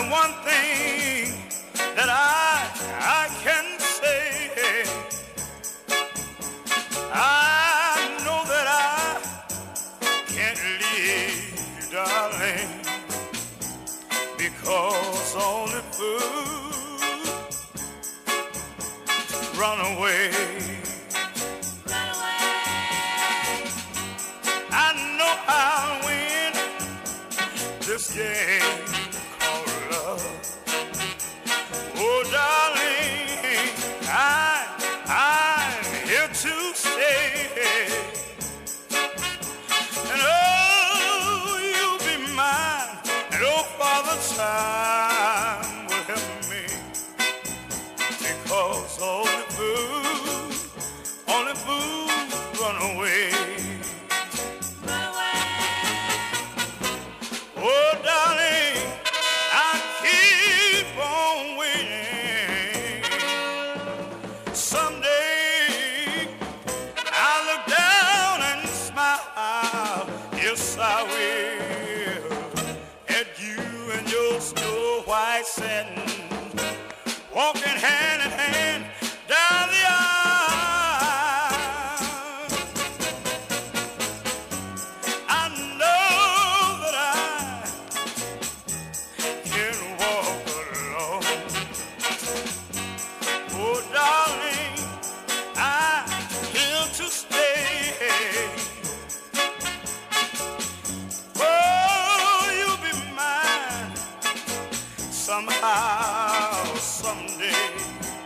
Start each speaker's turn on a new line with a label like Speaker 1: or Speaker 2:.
Speaker 1: one thing that I can say. I know that I can't leave you, darling, because only food run away. I know I'll win this game called love. Oh, darling, I'm here to stay. And oh, you'll be mine. And oh, Father Time will help me. Because only food run away. Oh, darling, I keep on waiting. Someday I'll look down and smile. Yes, I will. At you and your snow white satin, walking hand in hand down the aisle. I know that I can walk alone. Oh, darling, I'm here to stay. Oh, you'll be mine somehow, someday.